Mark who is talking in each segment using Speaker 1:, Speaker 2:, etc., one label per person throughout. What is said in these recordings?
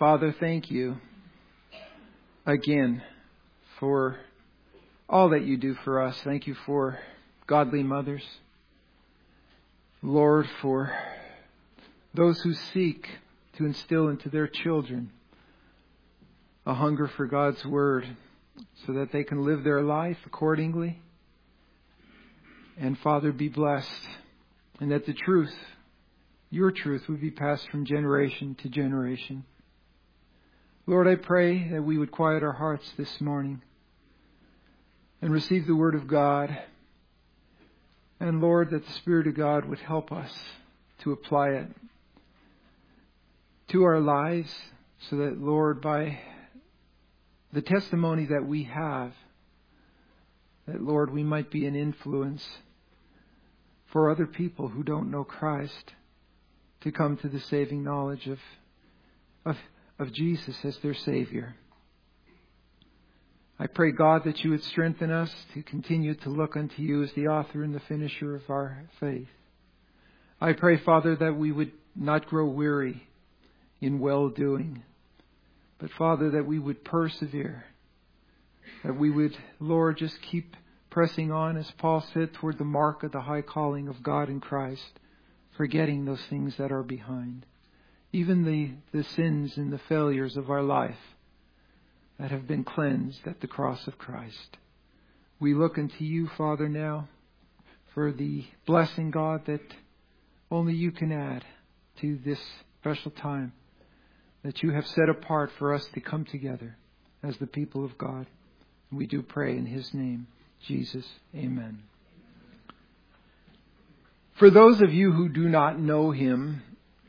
Speaker 1: Father, thank you again for all that you do for us. Thank you for godly mothers. Lord, for those who seek to instill into their children a hunger for God's Word so that they can live their life accordingly. And Father, be blessed, and that the truth, your truth, would be passed from generation to generation. Lord, I pray that we would quiet our hearts this morning and receive the Word of God. And Lord, that the Spirit of God would help us to apply it to our lives so that, Lord, by the testimony that we have, that, Lord, we might be an influence for other people who don't know Christ to come to the saving knowledge of Jesus as their Savior. I pray, God, that you would strengthen us to continue to look unto you as the author and the finisher of our faith. I pray, Father, that we would not grow weary in well-doing, but, Father, that we would persevere, that we would, Lord, just keep pressing on, as Paul said, toward the mark of the high calling of God in Christ, forgetting those things that are behind, even the sins and the failures of our life that have been cleansed at the cross of Christ. We look unto you, Father, now for the blessing, God, that only you can add to this special time that you have set apart for us to come together as the people of God. We do pray in His name, Jesus. Amen. For those of you who do not know him,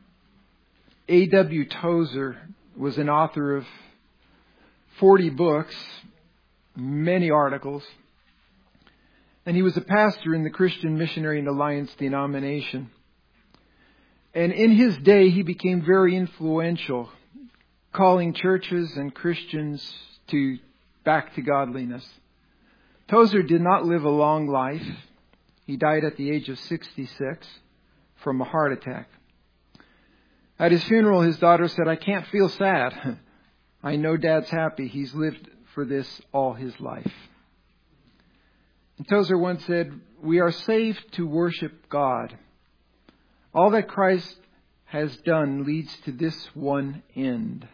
Speaker 1: A.W. Tozer was an author of 40 books, many articles, and he was a pastor in the Christian Missionary and Alliance denomination. And in his day, he became very influential, calling churches and Christians back to godliness. Tozer did not live a long life. He died at the age of 66 from a heart attack. At his funeral, his daughter said, "I can't feel sad. I know Dad's happy. He's lived for this all his life." And Tozer once said, "We are saved to worship God. All that Christ has done leads to this one end."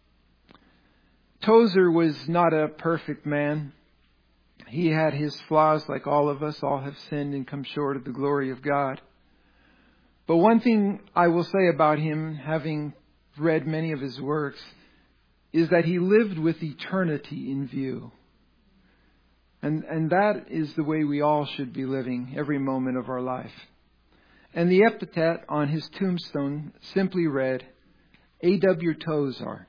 Speaker 1: Tozer was not a perfect man. He had his flaws like all of us. All have sinned and come short of the glory of God. But one thing I will say about him, having read many of his works, is that he lived with eternity in view. And that is the way we all should be living every moment of our life. And the epitaph on his tombstone simply read, A.W. Tozer,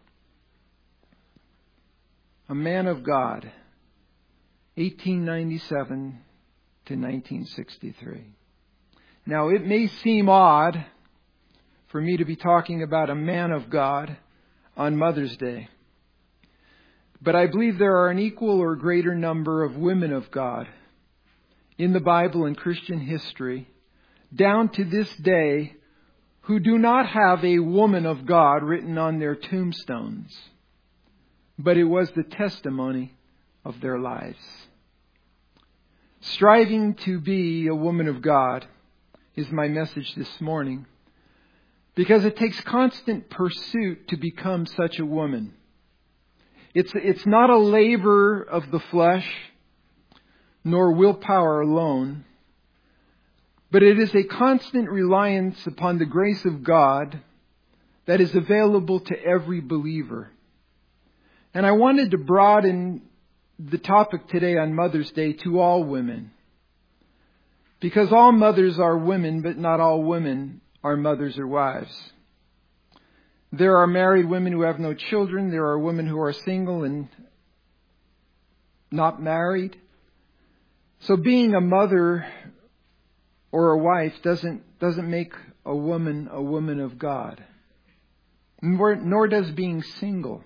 Speaker 1: a man of God, 1897 to 1963. Now, it may seem odd for me to be talking about a man of God on Mother's Day, but I believe there are an equal or greater number of women of God in the Bible and Christian history, down to this day, who do not have a woman of God written on their tombstones, but it was the testimony of their lives. Striving to be a woman of God is my message this morning, because it takes constant pursuit to become such a woman. It's not a labor of the flesh, nor willpower alone, but it is a constant reliance upon the grace of God that is available to every believer. And I wanted to broaden the topic today on Mother's Day to all women, because all mothers are women, but not all women are mothers or wives. There are married women who have no children. There are women who are single and not married. So being a mother or a wife doesn't make a woman of God. Nor does being single.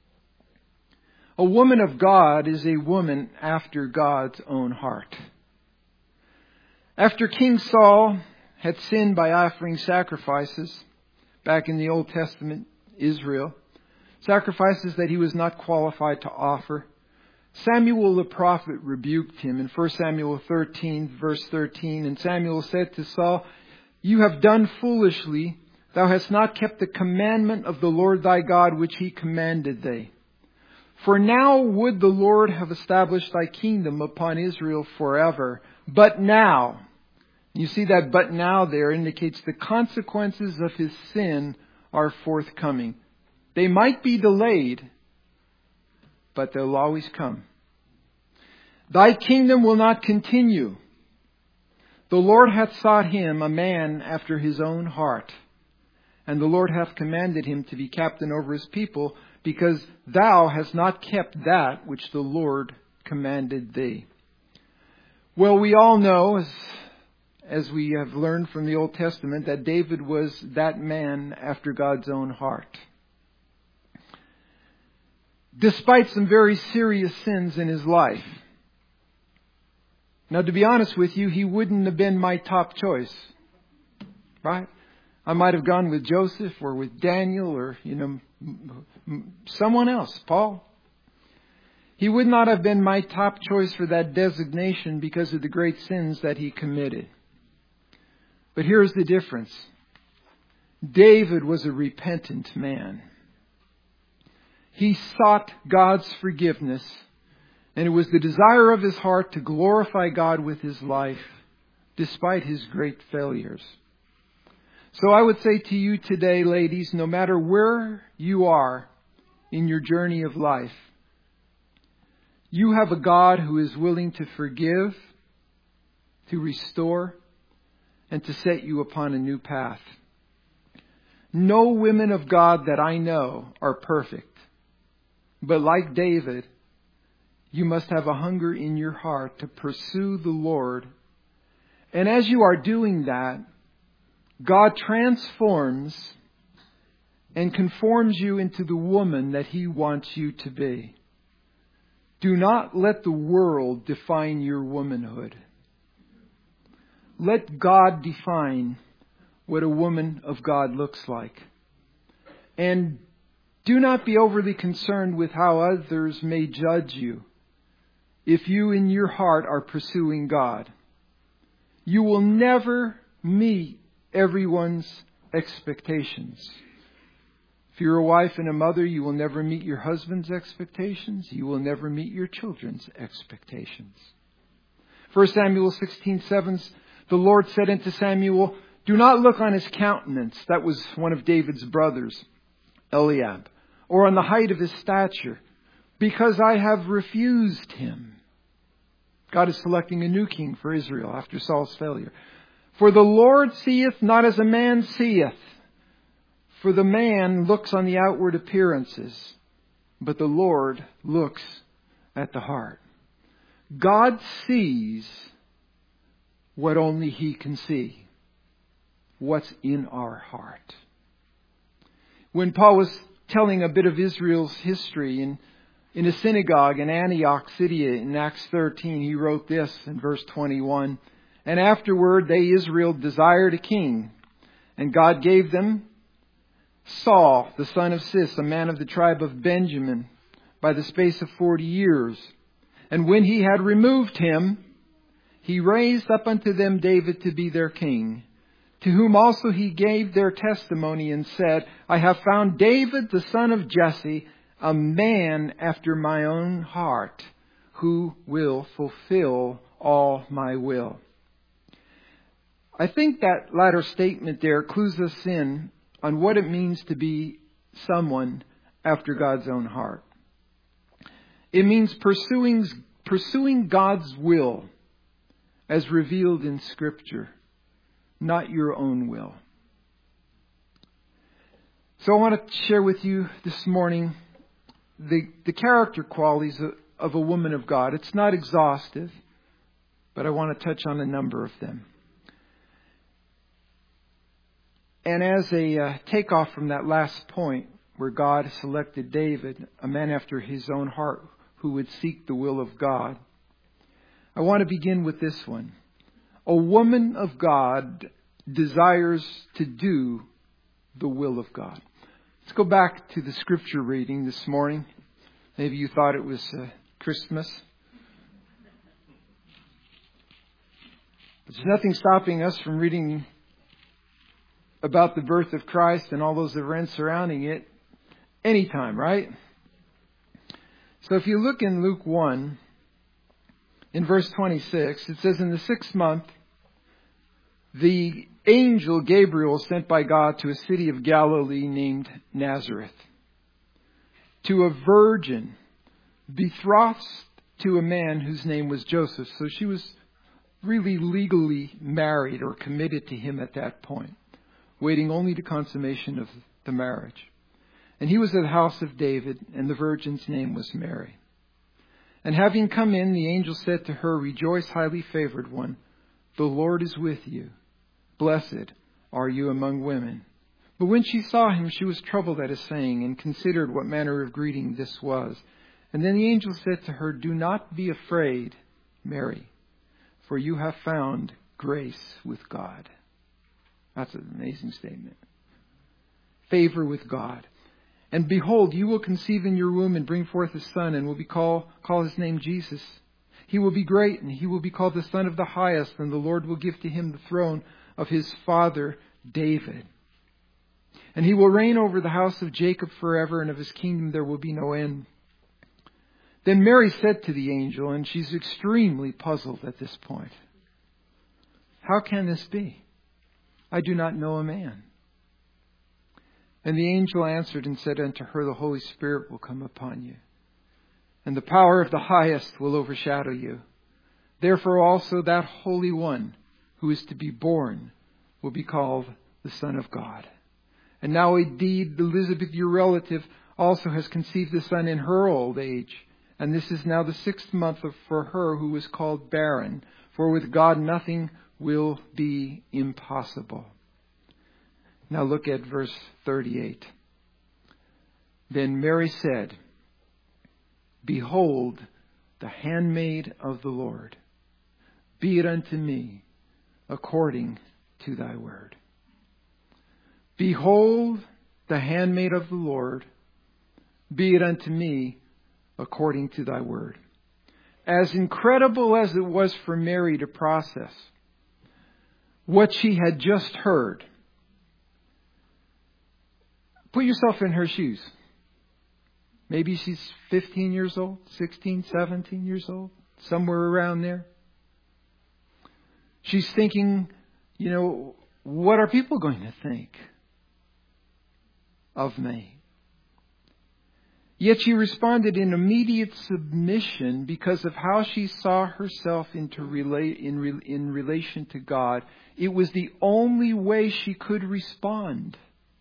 Speaker 1: A woman of God is a woman after God's own heart. After King Saul had sinned by offering sacrifices back in the Old Testament Israel, sacrifices that he was not qualified to offer. Samuel the prophet rebuked him in 1 Samuel 13, verse 13. And Samuel said to Saul, "You have done foolishly. Thou hast not kept the commandment of the Lord thy God, which he commanded thee. For now would the Lord have established thy kingdom upon Israel forever. But now," you see that "but now" there indicates the consequences of his sin are forthcoming. They might be delayed, but they'll always come. "Thy kingdom will not continue. The Lord hath sought him a man after his own heart. And the Lord hath commanded him to be captain over his people, because thou hast not kept that which the Lord commanded thee." Well, we all know, as we have learned from the Old Testament, that David was that man after God's own heart. Despite some very serious sins in his life. Now, to be honest with you, he wouldn't have been my top choice. Right? I might have gone with Joseph or with Daniel or, someone else, Paul. He would not have been my top choice for that designation because of the great sins that he committed. But here's the difference. David was a repentant man. He sought God's forgiveness, and it was the desire of his heart to glorify God with his life, despite his great failures. So I would say to you today, ladies, no matter where you are in your journey of life, you have a God who is willing to forgive, to restore, and to set you upon a new path. No women of God that I know are perfect. But like David, you must have a hunger in your heart to pursue the Lord. And as you are doing that, God transforms and conforms you into the woman that He wants you to be. Do not let the world define your womanhood. Let God define what a woman of God looks like. And do not be overly concerned with how others may judge you if you in your heart are pursuing God. You will never meet everyone's expectations. If you're a wife and a mother, you will never meet your husband's expectations. You will never meet your children's expectations. 1 Samuel 16:7, the Lord said unto Samuel, "Do not look on his countenance," that was one of David's brothers, Eliab, "or on the height of his stature, because I have refused him." God is selecting a new king for Israel after Saul's failure. "For the Lord seeth not as a man seeth. For the man looks on the outward appearances, but the Lord looks at the heart." God sees what only He can see. What's in our heart. When Paul was telling a bit of Israel's history in a synagogue in Antioch City in Acts 13, he wrote this in verse 21. "And afterward they, Israel, desired a king. And God gave them Saul, the son of Cis, a man of the tribe of Benjamin, by the space of 40 years. And when he had removed him, He raised up unto them David to be their king, to whom also He gave their testimony and said, I have found David the son of Jesse, a man after my own heart, who will fulfill all my will." I think that latter statement there clues us in on what it means to be someone after God's own heart. It means pursuing God's will as revealed in Scripture, not your own will. So I want to share with you this morning the character qualities of a woman of God. It's not exhaustive, but I want to touch on a number of them. And as a takeoff from that last point, where God selected David, a man after His own heart who would seek the will of God, I want to begin with this one. A woman of God desires to do the will of God. Let's go back to the scripture reading this morning. Maybe you thought it was Christmas. There's nothing stopping us from reading about the birth of Christ and all those events surrounding it anytime, right? So if you look in Luke 1, in verse 26, it says, in the 6th month, the angel Gabriel was sent by God to a city of Galilee named Nazareth, to a virgin betrothed to a man whose name was Joseph. So she was really legally married or committed to him at that point, waiting only the consummation of the marriage. And he was of the house of David, and the virgin's name was Mary. And having come in, the angel said to her, "Rejoice, highly favored one, the Lord is with you. Blessed are you among women." But when she saw him, she was troubled at his saying, and considered what manner of greeting this was. And then the angel said to her, "Do not be afraid, Mary, for you have found grace with God." That's an amazing statement. Favor with God. "And behold, you will conceive in your womb and bring forth a son, and will call his name Jesus. He will be great, and he will be called the Son of the Highest, and the Lord will give to him the throne of his father David. And he will reign over the house of Jacob forever, and of his kingdom there will be no end." Then Mary said to the angel, and she's extremely puzzled at this point, "How can this be? I do not know a man." And the angel answered and said unto her, "The Holy Spirit will come upon you, and the power of the Highest will overshadow you. Therefore also that Holy One who is to be born will be called the Son of God. And now indeed Elizabeth, your relative, also has conceived a son in her old age. And this is now the 6th month for her who was called barren. For with God nothing will be impossible." Now look at verse 38. Then Mary said, "Behold, the handmaid of the Lord. Be it unto me according to thy word." Behold, the handmaid of the Lord. Be it unto me according to thy word. As incredible as it was for Mary to process what she had just heard, put yourself in her shoes. Maybe she's 15 years old, 16, 17 years old, somewhere around there. She's thinking, what are people going to think of me? Yet she responded in immediate submission because of how she saw herself in relation to God. It was the only way she could respond.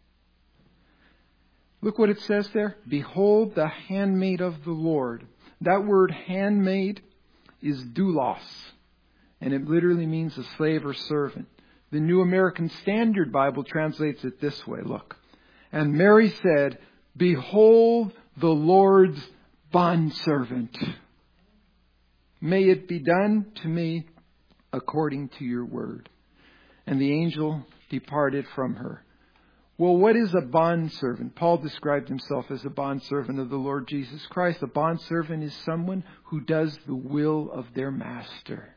Speaker 1: Look what it says there. "Behold, the handmaid of the Lord." That word handmaid is doulos, and it literally means a slave or servant. The New American Standard Bible translates it this way. Look. "And Mary said, Behold the Lord's bondservant. May it be done to me according to your word." And the angel departed from her. Well, what is a bondservant? Paul described himself as a bondservant of the Lord Jesus Christ. A bondservant is someone who does the will of their master.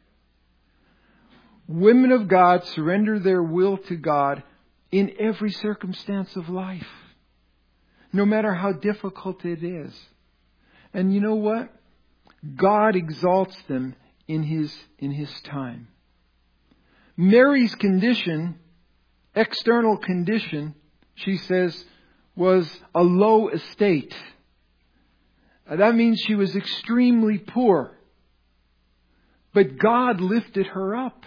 Speaker 1: Women of God surrender their will to God in every circumstance of life, no matter how difficult it is. And you know what? God exalts them in His time. Mary's condition, external condition, she says, was a low estate. That means she was extremely poor. But God lifted her up.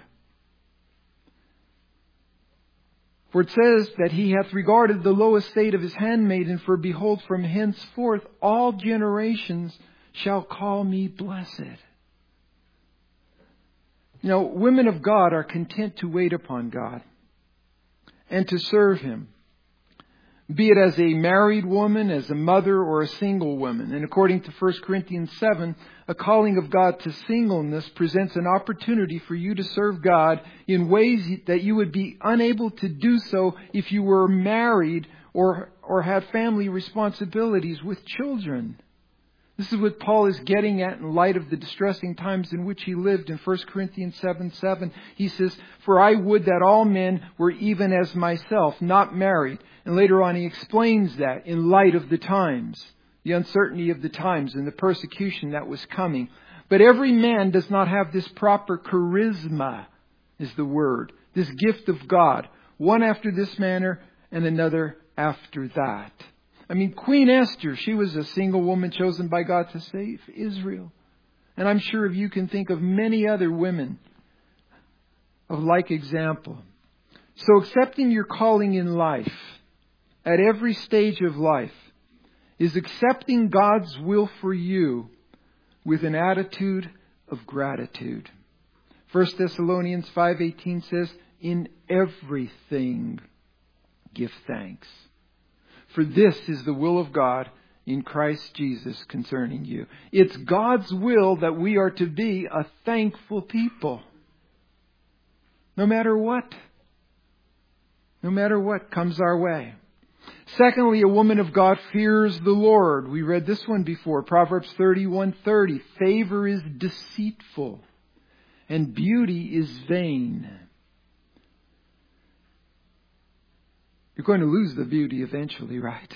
Speaker 1: For it says that He hath regarded the low estate of His handmaiden, for behold, from henceforth all generations shall call me blessed. Women of God are content to wait upon God and to serve Him, be it as a married woman, as a mother, or a single woman. And according to 1 Corinthians 7, a calling of God to singleness presents an opportunity for you to serve God in ways that you would be unable to do so if you were married or or had family responsibilities with children. This is what Paul is getting at in light of the distressing times in which he lived. In 1 Corinthians 7:7, he says, "For I would that all men were even as myself, not married." And later on he explains that in light of the times, the uncertainty of the times and the persecution that was coming. But every man does not have this proper charisma, is the word, this gift of God, one after this manner and another after that. I mean, Queen Esther, she was a single woman chosen by God to save Israel. And I'm sure you can think of many other women of like example. So accepting your calling in life, at every stage of life, is accepting God's will for you with an attitude of gratitude. 1 Thessalonians 5:18 says, "In everything give thanks. For this is the will of God in Christ Jesus concerning you." It's God's will that we are to be a thankful people. No matter what. No matter what comes our way. Secondly, a woman of God fears the Lord. We read this one before. Proverbs 31:30. Favor is deceitful and beauty is vain. You're going to lose the beauty eventually, right?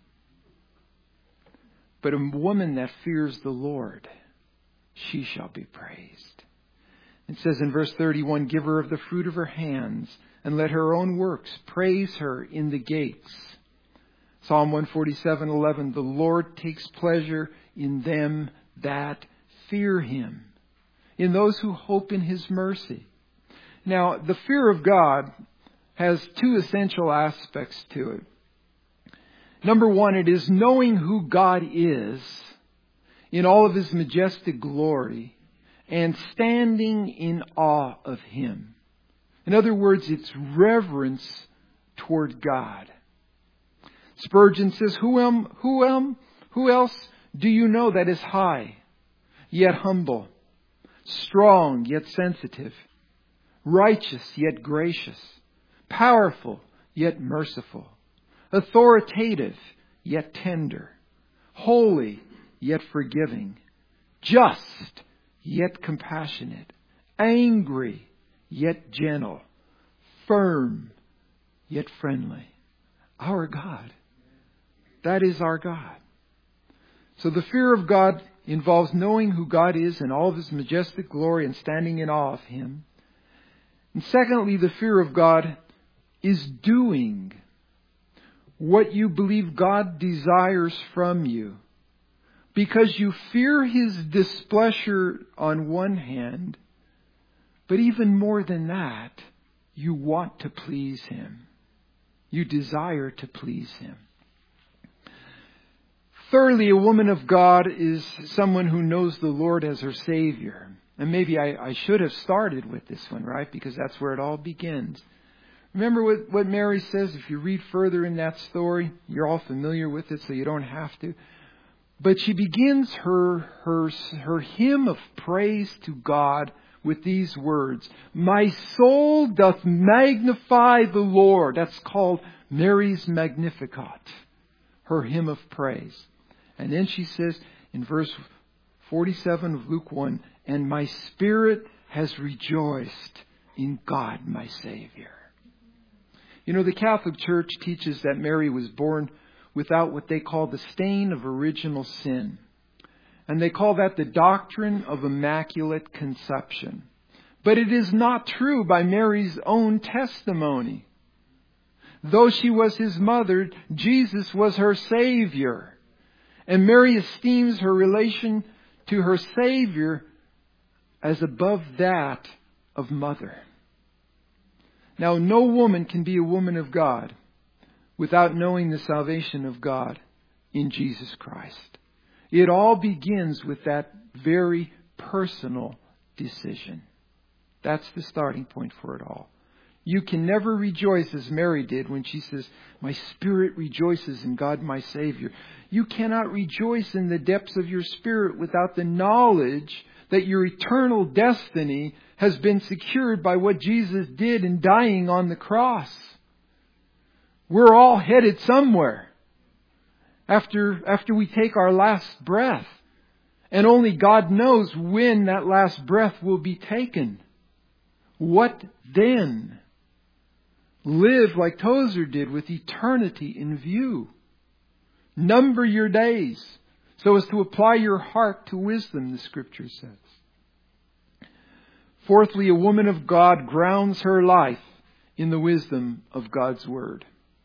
Speaker 1: But a woman that fears the Lord, she shall be praised. It says in verse 31, "Give her of the fruit of her hands, and let her own works praise her in the gates." Psalm 147:11, "The Lord takes pleasure in them that fear Him, in those who hope in His mercy." Now, the fear of God has two essential aspects to it. Number one, it is knowing who God is in all of His majestic glory and standing in awe of Him. In other words, it's reverence toward God. Spurgeon says, who else do you know that is high, yet humble, strong, yet sensitive, righteous, yet gracious, powerful, yet merciful, authoritative, yet tender, holy, yet forgiving, just, yet compassionate, angry, yet gentle, firm, yet friendly? Our God. That is our God. So the fear of God involves knowing who God is in all of His majestic glory and standing in awe of Him. And secondly, the fear of God is doing what you believe God desires from you, because you fear His displeasure on one hand, but even more than that, you want to please Him. You desire to please Him. Thirdly, a woman of God is someone who knows the Lord as her Savior. And maybe I should have started with this one, right? Because that's where it all begins. Remember what Mary says? If you read further in that story, you're all familiar with it, so you don't have to. But she begins her hymn of praise to God with these words. "My soul doth magnify the Lord." That's called Mary's Magnificat, her hymn of praise. And then she says in verse 47 of Luke 1, "And my spirit has rejoiced in God my Savior." You know, the Catholic Church teaches that Mary was born without what they call the stain of original sin. And they call that the doctrine of Immaculate Conception. But it is not true by Mary's own testimony. Though she was His mother, Jesus was her Savior. And Mary esteems her relation to her Savior as above that of mother. Now, no woman can be a woman of God without knowing the salvation of God in Jesus Christ. It all begins with that very personal decision. That's the starting point for it all. You can never rejoice as Mary did when she says, "My spirit rejoices in God my Savior." You cannot rejoice in the depths of your spirit without the knowledge that your eternal destiny has been secured by what Jesus did in dying on the cross. We're all headed somewhere. after we take our last breath. And only God knows when that last breath will be taken. What then? Live like Tozer did, with eternity in view. Number your days so as to apply your heart to wisdom, the Scripture says. Fourthly, a woman of God grounds her life in the wisdom of God's Word.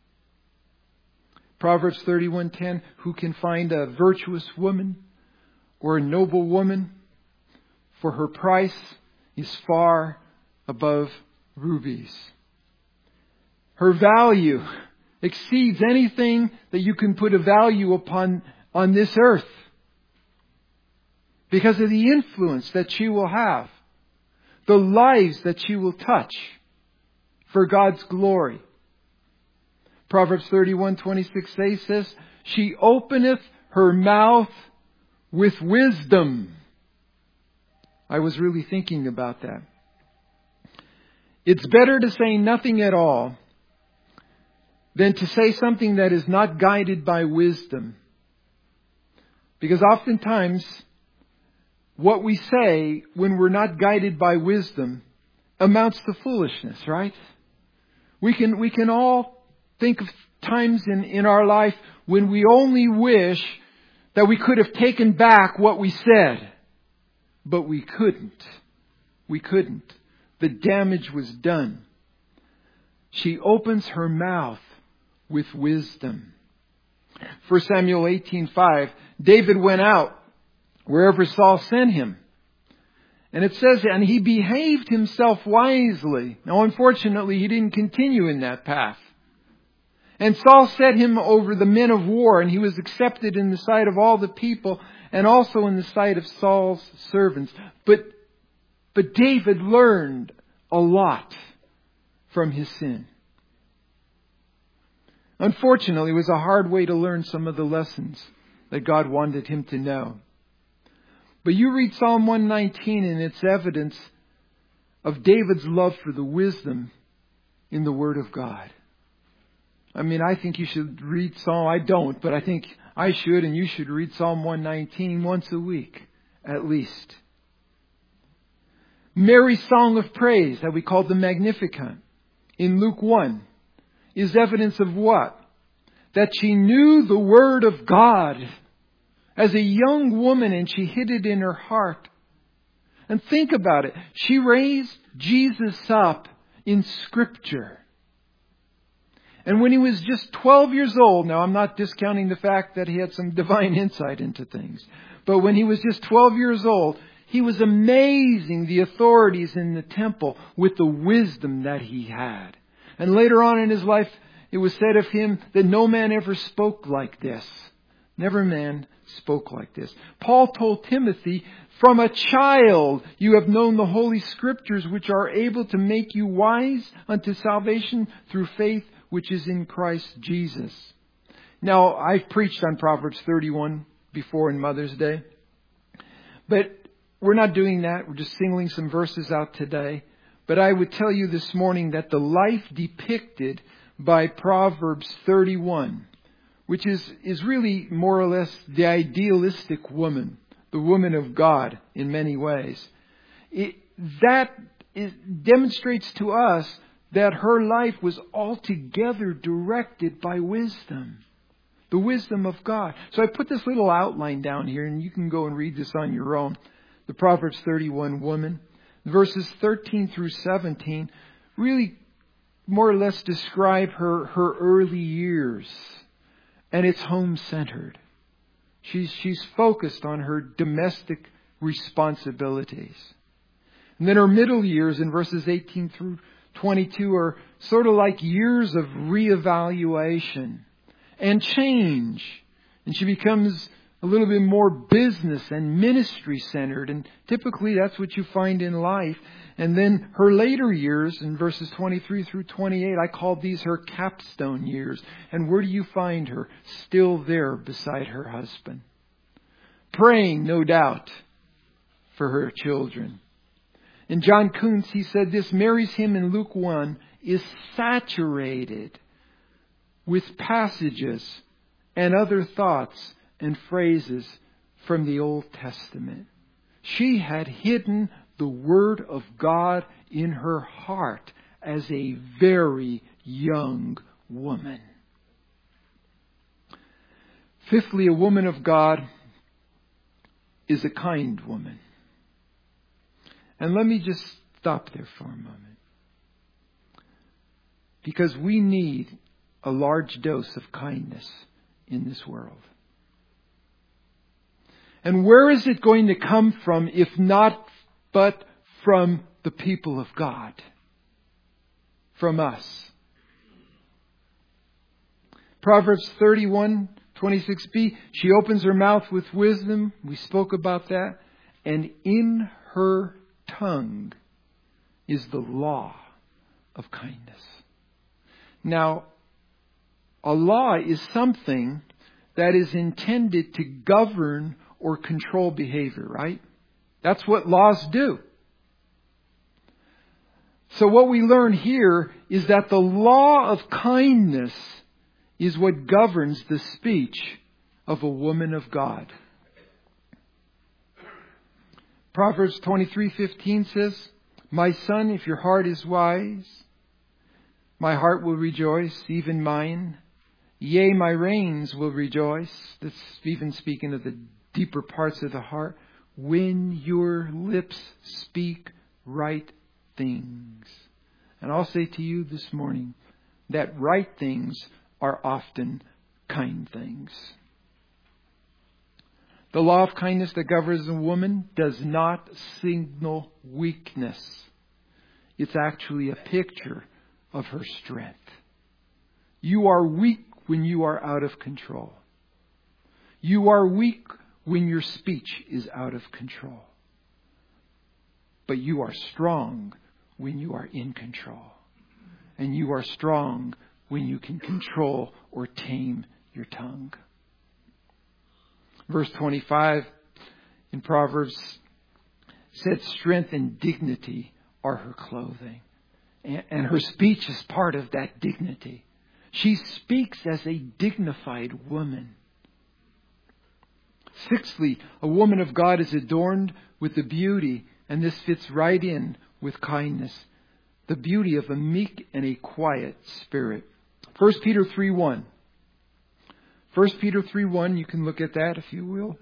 Speaker 1: Proverbs 31:10, who can find a virtuous woman or a noble woman? For her price is far above rubies. Her value exceeds anything that you can put a value upon on this earth, because of the influence that she will have, the lives that she will touch for God's glory. Proverbs 31:26 says, she openeth her mouth with wisdom. I was really thinking about that. It's better to say nothing at all than to say something that is not guided by wisdom. Because oftentimes, what we say when we're not guided by wisdom amounts to foolishness, right? We can all think of times in our life when we only wish that we could have taken back what we said. But we couldn't. We couldn't. The damage was done. She opens her mouth with wisdom. 1 Samuel 18:5, David went out wherever Saul sent him. And it says, and he behaved himself wisely. Now, unfortunately, he didn't continue in that path. And Saul set him over the men of war, and he was accepted in the sight of all the people, and also in the sight of Saul's servants. But David learned a lot from his sin. Unfortunately, it was a hard way to learn some of the lessons that God wanted him to know. But you read Psalm 119 and it's evidence of David's love for the wisdom in the Word of God. I mean, I think you should read Psalm. I don't, but I think I should, and you should read Psalm 119 once a week, at least. Mary's song of praise that we call the Magnificat in Luke 1 is evidence of what? That she knew the Word of God as a young woman, and she hid it in her heart. And think about it. She raised Jesus up in Scripture. And when he was just 12 years old, now I'm not discounting the fact that he had some divine insight into things, but when he was just 12 years old, he was amazing the authorities in the temple with the wisdom that he had. And later on in his life, it was said of him that no man ever spoke like this. Never man spoke like this. Paul told Timothy, from a child you have known the Holy Scriptures, which are able to make you wise unto salvation through faith which is in Christ Jesus. Now, I've preached on Proverbs 31 before in Mother's Day, but we're not doing that. We're just singling some verses out today. But I would tell you this morning that the life depicted by Proverbs 31, which is really more or less the idealistic woman, the woman of God in many ways, demonstrates to us that her life was altogether directed by wisdom. The wisdom of God. So I put this little outline down here, and you can go and read this on your own. The Proverbs 31 woman. Verses 13 through 17 really more or less describe her early years. And it's home-centered. She's focused on her domestic responsibilities. And then her middle years in verses 18 through 22 are sort of like years of reevaluation and change. And she becomes a little bit more business and ministry centered. And typically that's what you find in life. And then her later years in verses 23 through 28, I call these her capstone years. And where do you find her? Still there beside her husband. Praying, no doubt, for her children. And John Kuntz, he said this, Mary's hymn in Luke 1 is saturated with passages and other thoughts and phrases from the Old Testament. She had hidden the Word of God in her heart as a very young woman. Fifthly, a woman of God is a kind woman. And let me just stop there for a moment. Because we need a large dose of kindness in this world. And where is it going to come from if not but from the people of God? From us. Proverbs 31:26b, she opens her mouth with wisdom. We spoke about that. And in her tongue is the law of kindness. Now, a law is something that is intended to govern or control behavior, right? That's what laws do. So what we learn here is that the law of kindness is what governs the speech of a woman of God. Proverbs 23:15 says, "My son, if your heart is wise, my heart will rejoice, even mine. Yea, my reins will rejoice." That's even speaking of the deeper parts of the heart. "When your lips speak right things." And I'll say to you this morning that right things are often kind things. The law of kindness that governs a woman does not signal weakness. It's actually a picture of her strength. You are weak when you are out of control. You are weak when your speech is out of control. But you are strong when you are in control. And you are strong when you can control or tame your tongue. Verse 25 in Proverbs said, "Strength and dignity are her clothing." And her speech is part of that dignity. She speaks as a dignified woman. Sixthly, a woman of God is adorned with the beauty, and this fits right in with kindness, the beauty of a meek and a quiet spirit. 1 Peter 3:1. 1 Peter 3:1, you can look at that if you will.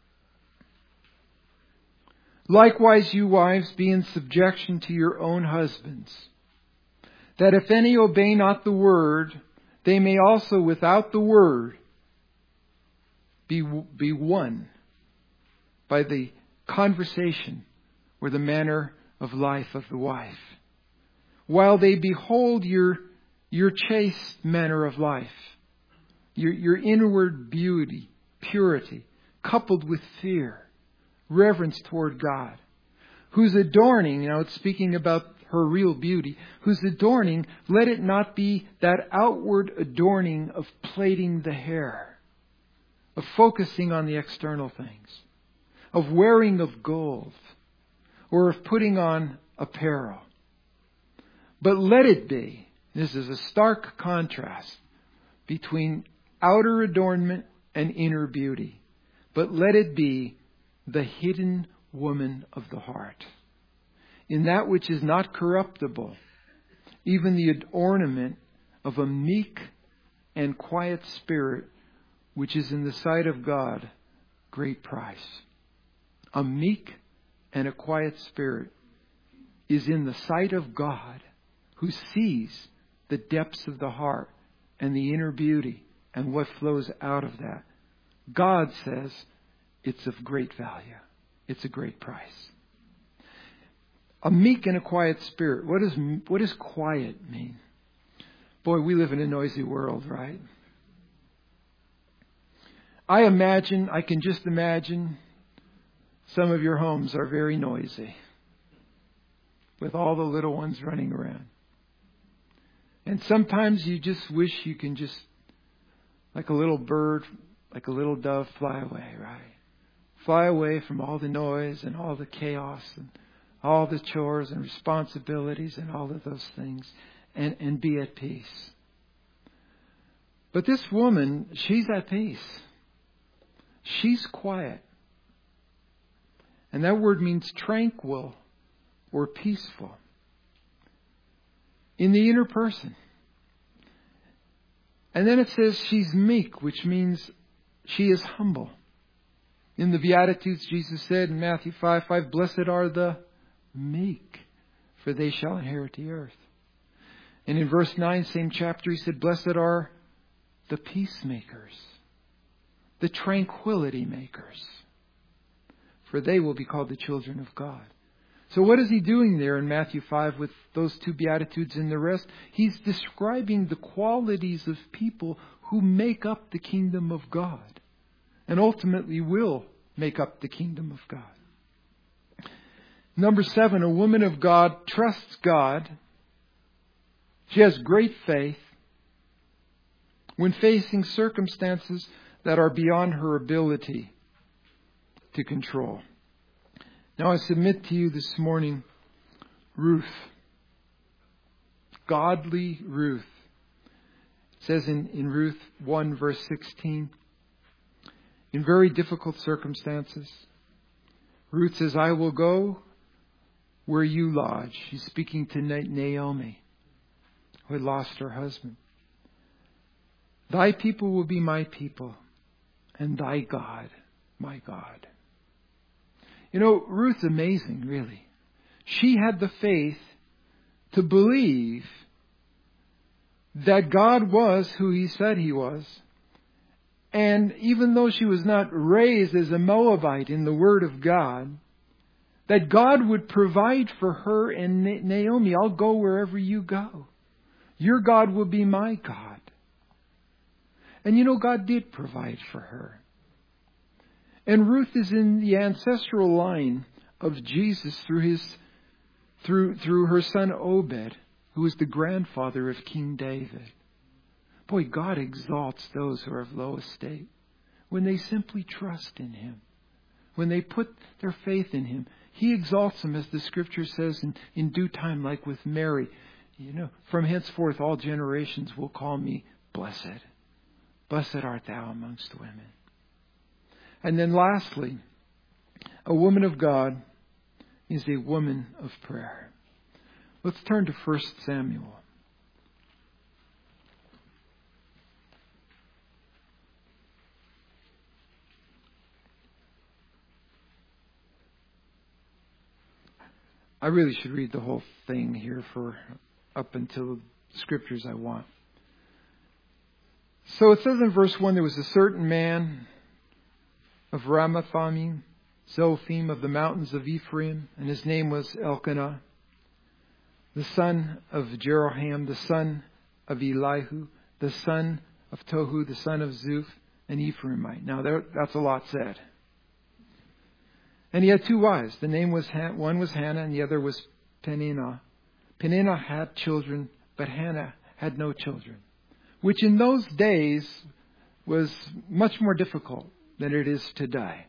Speaker 1: "Likewise, you wives, be in subjection to your own husbands, that if any obey not the word, they may also without the word be won by the conversation or the manner of life of the wife, while they behold your chaste manner of life, your inward beauty, purity, coupled with fear, reverence toward God, whose adorning," now it's speaking about her real beauty, "whose adorning, let it not be that outward adorning of plaiting the hair, of focusing on the external things, of wearing of gold, or of putting on apparel. But let it be," this is a stark contrast between outer adornment and inner beauty, "but let it be the hidden woman of the heart, in that which is not corruptible, even the ornament of a meek and quiet spirit, which is in the sight of God great price." A meek and a quiet spirit is in the sight of God, who sees the depths of the heart and the inner beauty and what flows out of that. God says it's of great value. It's a great price. A meek and a quiet spirit. What does quiet mean? Boy, we live in a noisy world, right? I can just imagine some of your homes are very noisy, with all the little ones running around. And sometimes you just wish you can just, like a little bird, like a little dove, fly away, right? Fly away from all the noise and all the chaos and all the chores and responsibilities and all of those things, and be at peace. But this woman, she's at peace. She's quiet. And that word means tranquil or peaceful. In the inner person. And then it says she's meek, which means she is humble. In the Beatitudes, Jesus said in Matthew 5:5, "Blessed are the meek, for they shall inherit the earth." And in verse 9, same chapter, he said, "Blessed are the peacemakers, the tranquility makers, for they will be called the children of God." So what is he doing there in Matthew 5 with those two Beatitudes and the rest? He's describing the qualities of people who make up the kingdom of God and ultimately will make up the kingdom of God. Number 7, a woman of God trusts God. She has great faith when facing circumstances that are beyond her ability to control. Now I submit to you this morning, Ruth. Godly Ruth. It says in Ruth 1 verse 16, in very difficult circumstances, Ruth says, "I will go where you lodge." She's speaking to Naomi, who had lost her husband. "Thy people will be my people, and thy God, my God." You know, Ruth's amazing, really. She had the faith to believe that God was who He said He was. And even though she was not raised as a Moabite in the Word of God, that God would provide for her and Naomi. "I'll go wherever you go. Your God will be my God." And you know, God did provide for her. And Ruth is in the ancestral line of Jesus through her son Obed, who was the grandfather of King David. Boy, God exalts those who are of low estate when they simply trust in Him. When they put their faith in Him, He exalts them, as the Scripture says, in due time, like with Mary. You know, "From henceforth all generations will call me blessed. Blessed art thou amongst women." And then lastly, a woman of God is a woman of prayer. Let's turn to 1 Samuel. I really should read the whole thing here for up until the scriptures I want. So it says in verse 1, "There was a certain man of Ramathaim, Zophim, of the mountains of Ephraim, and his name was Elkanah, the son of Jeroham, the son of Elihu, the son of Tohu, the son of Zuph, an Ephraimite." Now that's a lot said. "And he had 2 wives. The name was one was Hannah, and the other was Peninnah. Peninnah had children, but Hannah had no children," which in those days was much more difficult than it is today.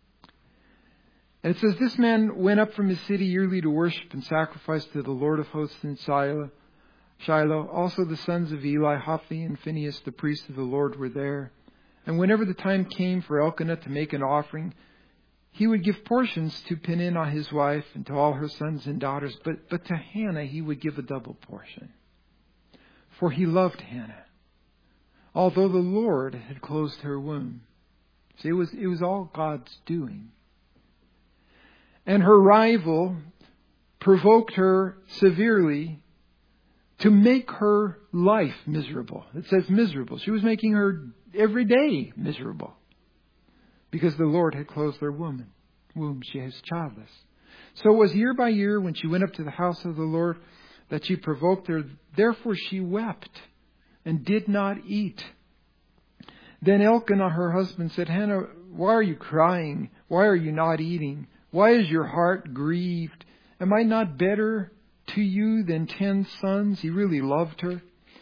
Speaker 1: And it says, "This man went up from his city yearly to worship and sacrifice to the Lord of hosts in Shiloh. Also the sons of Eli, Hophni and Phinehas, the priests of the Lord, were there. And whenever the time came for Elkanah to make an offering, he would give portions to Peninnah his wife and to all her sons and daughters, but to Hannah he would give a double portion. For he loved Hannah, although the Lord had closed her womb." See, it was all God's doing. "And her rival provoked her severely to make her life miserable." It says miserable. She was making her every day miserable, because the Lord had closed her womb. She was childless. "So it was year by year when she went up to the house of the Lord that she provoked her. Therefore she wept and did not eat. Then Elkanah, her husband, said, 'Hannah, why are you crying? Why are you not eating? Why is your heart grieved? Am I not better to you than 10 sons?' He really loved her.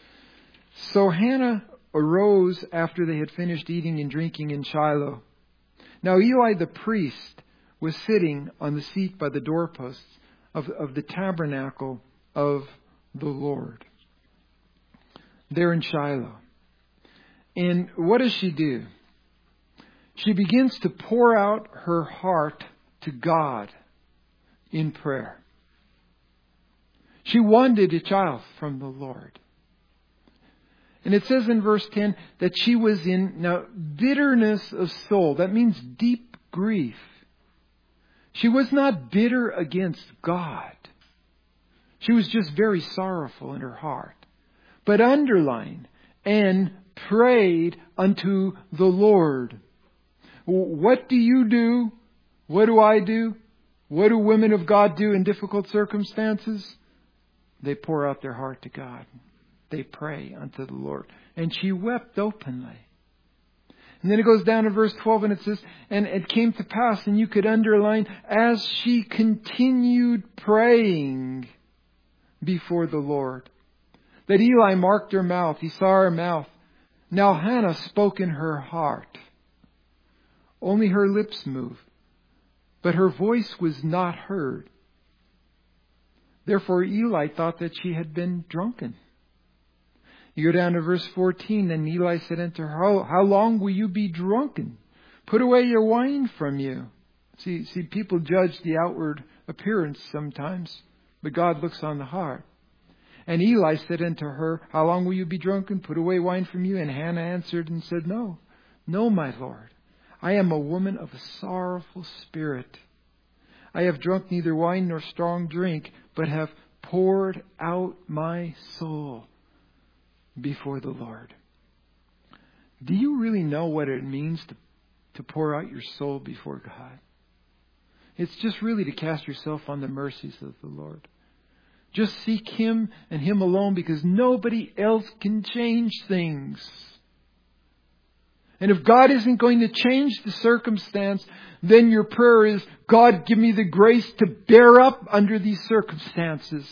Speaker 1: So Hannah arose after they had finished eating and drinking in Shiloh. Now Eli the priest was sitting on the seat by the doorposts of the tabernacle of the Lord, there in Shiloh. And what does she do? She begins to pour out her heart to God in prayer. She wanted a child from the Lord. And it says in verse 10 that she was in bitterness of soul. That means deep grief. She was not bitter against God. She was just very sorrowful in her heart. But underlined, and prayed unto the Lord. What do you do? What do I do? What do women of God do in difficult circumstances? They pour out their heart to God. They pray unto the Lord. And she wept openly. And then it goes down to verse 12 and it says, and it came to pass, and you could underline, as she continued praying before the Lord, that Eli marked her mouth. He saw her mouth. Now Hannah spoke in her heart. Only her lips moved, but her voice was not heard. Therefore Eli thought that she had been drunken. You go down to verse 14, and Eli said unto her, How long will you be drunken? Put away your wine from you. See, people judge the outward appearance sometimes, but God looks on the heart. And Eli said unto her, How long will you be drunken? Put away wine from you. And Hannah answered and said, No, my Lord. I am a woman of a sorrowful spirit. I have drunk neither wine nor strong drink, but have poured out my soul before the Lord. Do you really know what it means to pour out your soul before God? It's just really to cast yourself on the mercies of the Lord. Just seek Him and Him alone, because nobody else can change things. And if God isn't going to change the circumstance, then your prayer is, God, give me the grace to bear up under these circumstances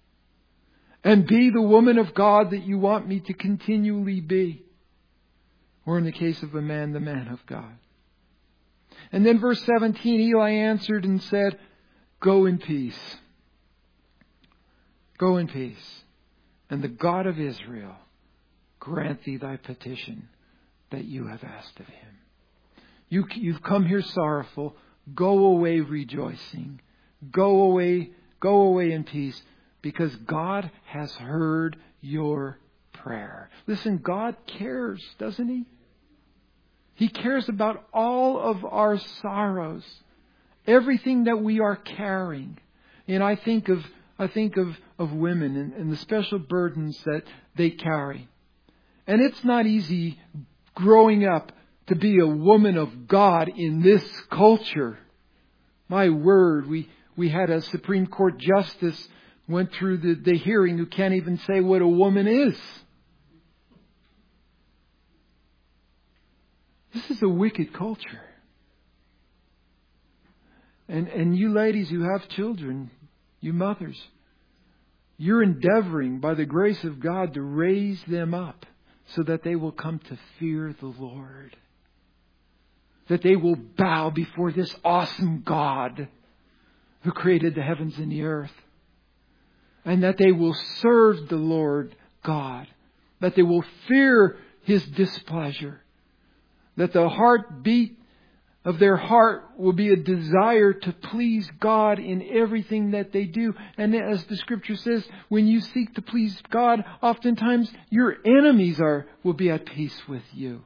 Speaker 1: and be the woman of God that you want me to continually be. Or in the case of a man, the man of God. And then verse 17, Eli answered and said, Go in peace. Go in peace. And the God of Israel grant thee thy petition that you have asked of Him. You've come here sorrowful. Go away rejoicing. Go away in peace, because God has heard your prayer. Listen, God cares, doesn't He? He cares about all of our sorrows, everything that we are carrying. And I think of women and the special burdens that they carry. And it's not easy growing up to be a woman of God in this culture. My word, we had a Supreme Court justice went through the hearing who can't even say what a woman is. This is a wicked culture. And you ladies who have children, you mothers, you're endeavoring by the grace of God to raise them up so that they will come to fear the Lord. That they will bow before this awesome God who created the heavens and the earth. And that they will serve the Lord God. That they will fear His displeasure. That the heartbeat of their heart will be a desire to please God in everything that they do. And as the Scripture says, when you seek to please God, oftentimes your enemies will be at peace with you.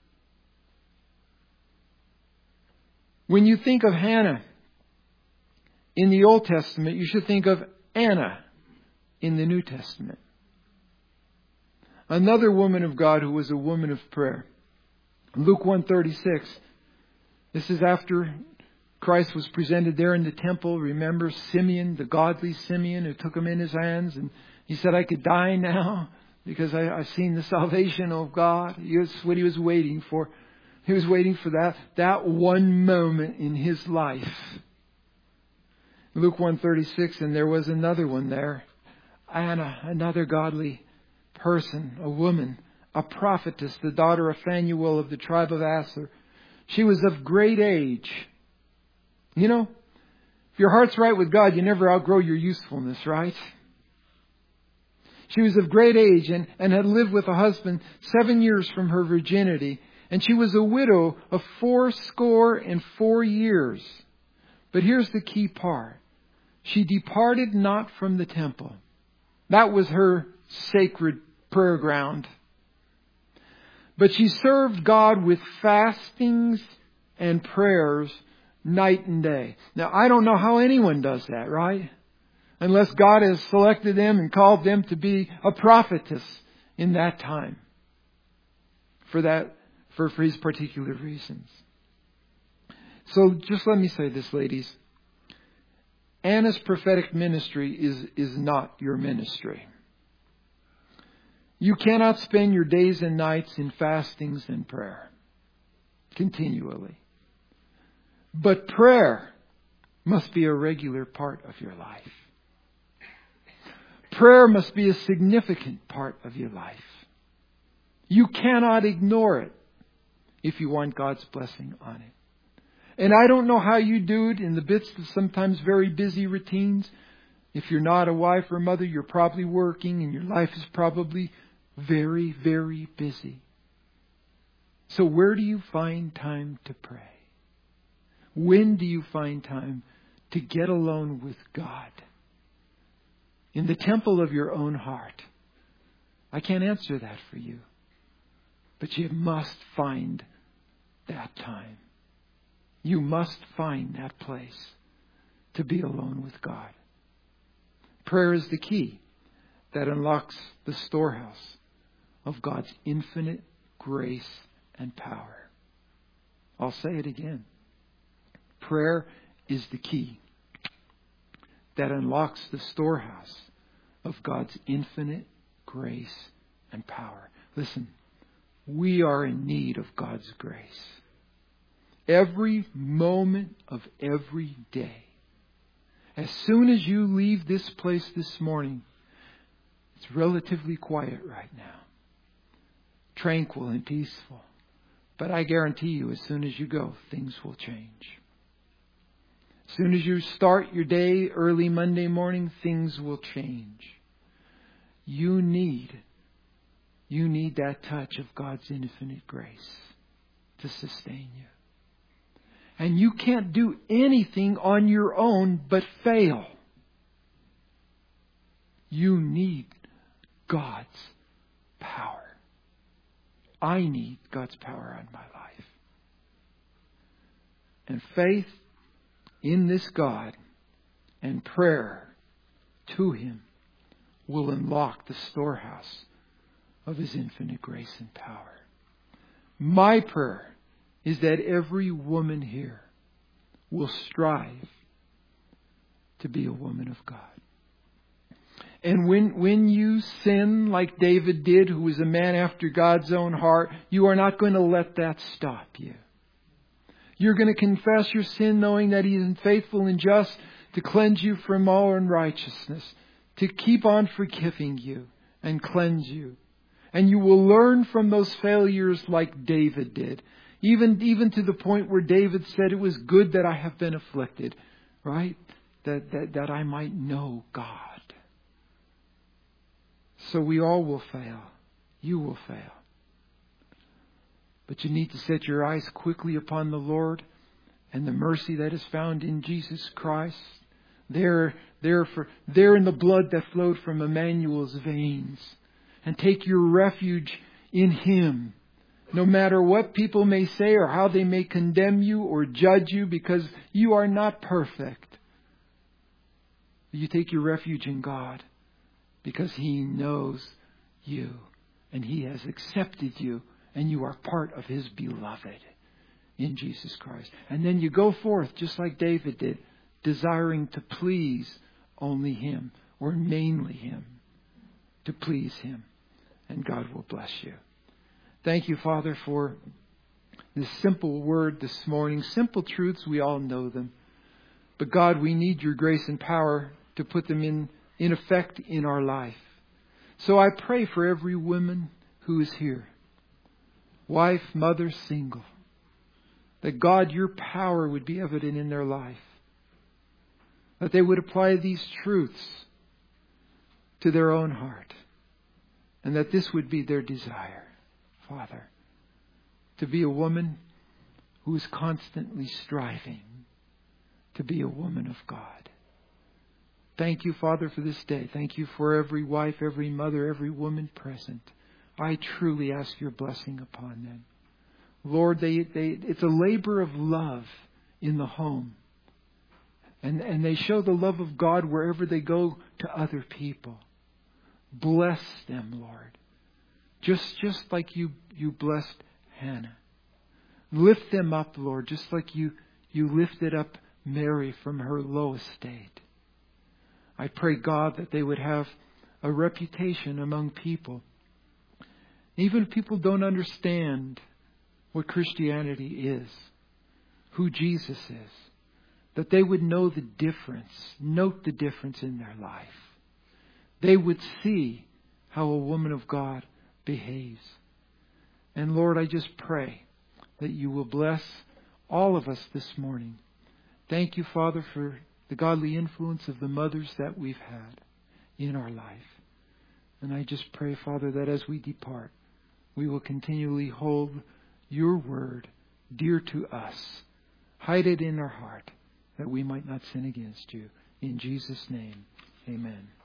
Speaker 1: When you think of Hannah in the Old Testament, you should think of Anna in the New Testament. Another woman of God who was a woman of prayer. Luke 1:36. This is after Christ was presented there in the temple. Remember Simeon, the godly Simeon, who took Him in his hands. And he said, I could die now because I've seen the salvation of God. That's what he was waiting for. He was waiting for that one moment in his life. Luke 1:36, and there was another one there. Anna, another godly person, a woman, a prophetess, the daughter of Phanuel of the tribe of Aser. She was of great age. You know, if your heart's right with God, you never outgrow your usefulness, right? She was of great age and had lived with a husband 7 years from her virginity. And she was a widow of 84 years. But here's the key part. She departed not from the temple. That was her sacred prayer ground. But she served God with fastings and prayers night and day. Now, I don't know how anyone does that, right? Unless God has selected them and called them to be a prophetess in that time. For His particular reasons. So just let me say this, ladies. Anna's prophetic ministry is not your ministry. You cannot spend your days and nights in fastings and prayer continually. But prayer must be a regular part of your life. Prayer must be a significant part of your life. You cannot ignore it if you want God's blessing on it. And I don't know how you do it in the midst of sometimes very busy routines. If you're not a wife or mother, you're probably working and your life is probably very, very busy. So where do you find time to pray? When do you find time to get alone with God? In the temple of your own heart. I can't answer that for you. But you must find that time. You must find that place to be alone with God. Prayer is the key that unlocks the storehouse of God's infinite grace and power. I'll say it again. Prayer is the key that unlocks the storehouse of God's infinite grace and power. Listen, we are in need of God's grace. Every moment of every day. As soon as you leave this place this morning, it's relatively quiet right now. Tranquil and peaceful. But I guarantee you, as soon as you go, things will change. As soon as you start your day early Monday morning, things will change. You need that touch of God's infinite grace to sustain you. And you can't do anything on your own but fail. You need God's power. I need God's power on my life. And faith in this God and prayer to Him will unlock the storehouse of His infinite grace and power. My prayer is that every woman here will strive to be a woman of God. And when you sin like David did, who was a man after God's own heart, you are not going to let that stop you. You're going to confess your sin knowing that He is faithful and just to cleanse you from all unrighteousness, to keep on forgiving you and cleanse you. And you will learn from those failures like David did. Even to the point where David said, it was good that I have been afflicted, right? That I might know God. So we all will fail. You will fail. But you need to set your eyes quickly upon the Lord and the mercy that is found in Jesus Christ. There in the blood that flowed from Emmanuel's veins. And take your refuge in Him. No matter what people may say or how they may condemn you or judge you, because you are not perfect. You take your refuge in God because He knows you and He has accepted you and you are part of His beloved in Jesus Christ. And then you go forth just like David did, desiring to please only Him or mainly Him, to please Him. And God will bless you. Thank you, Father, for this simple word this morning. Simple truths, we all know them. But God, we need your grace and power to put them in effect in our life. So I pray for every woman who is here. Wife, mother, single. That God, your power would be evident in their life. That they would apply these truths to their own heart. And that this would be their desire, Father, to be a woman who is constantly striving to be a woman of God. Thank you, Father, for this day. Thank you for every wife, every mother, every woman present. I truly ask your blessing upon them. Lord, it's a labor of love in the home. And they show the love of God wherever they go to other people. Bless them, Lord. Just like you blessed Hannah. Lift them up, Lord, just like you lifted up Mary from her low estate. I pray, God, that they would have a reputation among people. Even if people don't understand what Christianity is, who Jesus is, that they would know the difference, note the difference in their life. They would see how a woman of God behaves. And Lord, I just pray that you will bless all of us this morning. Thank you, Father, for the godly influence of the mothers that we've had in our life. And I just pray, Father, that as we depart, we will continually hold your word dear to us. Hide it in our heart that we might not sin against you. In Jesus' name, amen.